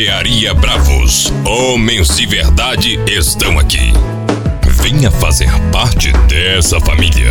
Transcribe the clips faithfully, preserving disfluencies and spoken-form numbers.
Barbearia Bravos. Homens de verdade estão aqui. Venha fazer parte dessa família.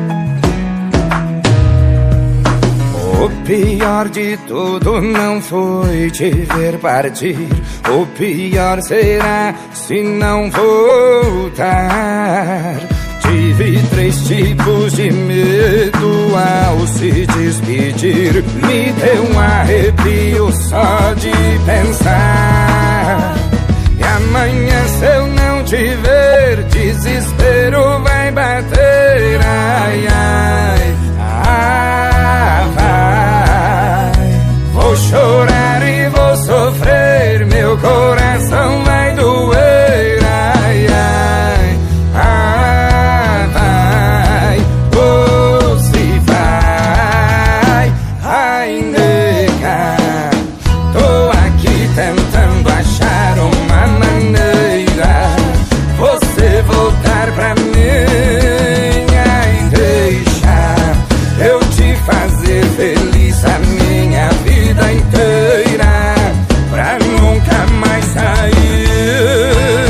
O pior de tudo não foi te ver partir. O pior será se não voltar. Tive três tipos de medo ao se despedir. Me deu um arrepio só de pensar. E amanhã se eu não te ver, desespero vai bater. Ai, ai, ah, vai. Vou chorar e vou sofrer, meu coração vai doer. Ai, ai, ah, vai. Você vai, ai, nega. Tô aqui tentando achar uma maneira. Você voltar pra mim. Ai, deixa eu te fazer feliz a minha vida inteira, pra nunca mais sair.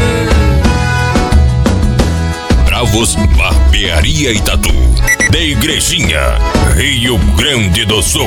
Bravos Barbearia e Tatu, de Igrejinha, Rio Grande do Sul.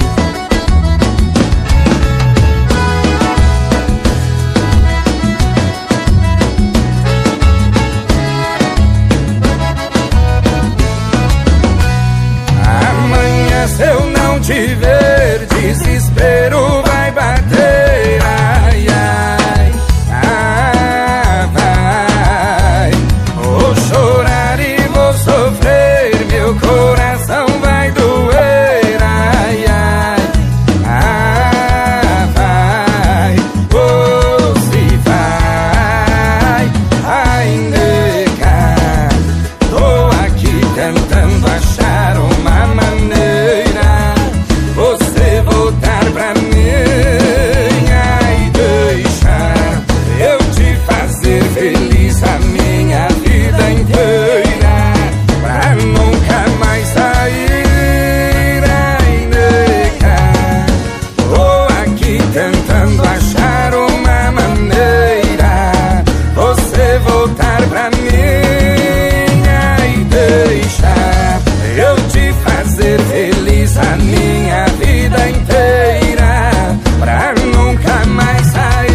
Amanhã se eu não te ver, desespero vai bater. Ai, ai, ah, vai. Vou chorar e vou sofrer, meu coração vai doer. Ai, ai, ah, vai. Você vai, ai, nega. Tô aqui tentando achar uma maneira, você voltar pra mim. Ai, deixa eu te fazer feliz a minha vida inteira, pra nunca mais sair. Ai, nega. Tô aqui tentando achar uma maneira, você voltar pra mim. Ai, deixa eu te fazer feliz a minha vida inteira, pra nunca mais sair.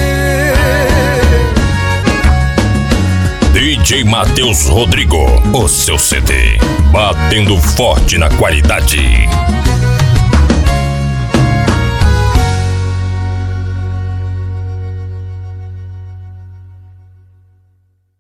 D J Matheus Rodrigo, o seu C D, batendo forte na qualidade.